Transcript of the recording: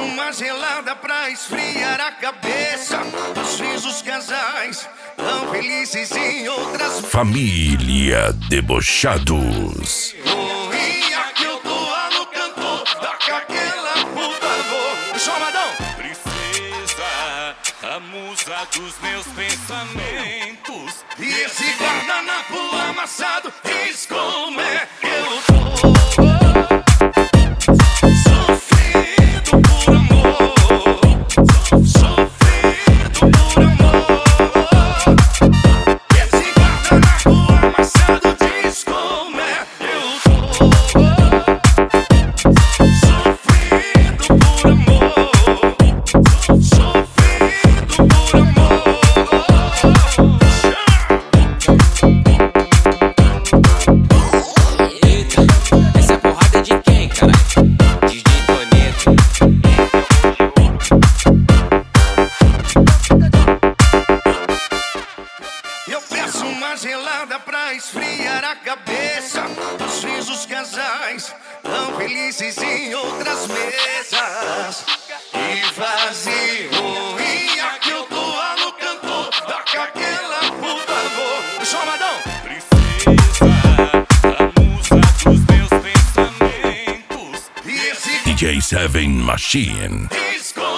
uma gelada pra esfriar a cabeça. Às vezes os casais tão felizes em outras. Família Debochados. E aqui eu tô no canto, toca aquela, por favor. Chomadão! Princesa, a musa dos meus pensamentos. E esse guardanapo amassado diz como é que eu tô. Sofrido por amor, sofrido por amor. Esse guardanapo amassado diz como é que eu tô. Sofrido por amor, sofrido por amor. Eita, essa é a porrada de quem, caralho? DJ Toneto. Eu peço uma gelada pra esfriar a cabeça. Às vezes os casais tão felizes em outras mesas. E vazio, e aqui eu tô no canto, toca aquela, por favor. Chomadão! Princesa, a musa dos meus pensamentos. E esse DJ Seven Machine. disco